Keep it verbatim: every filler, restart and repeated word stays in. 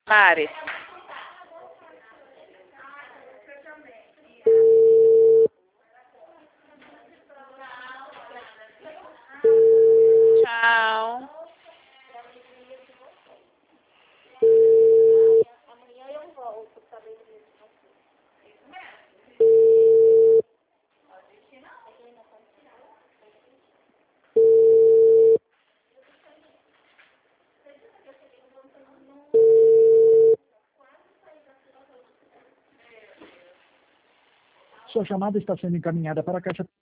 Mares. Tchau. Amanhã eu volto para ver isso. Sua chamada está sendo encaminhada para a caixa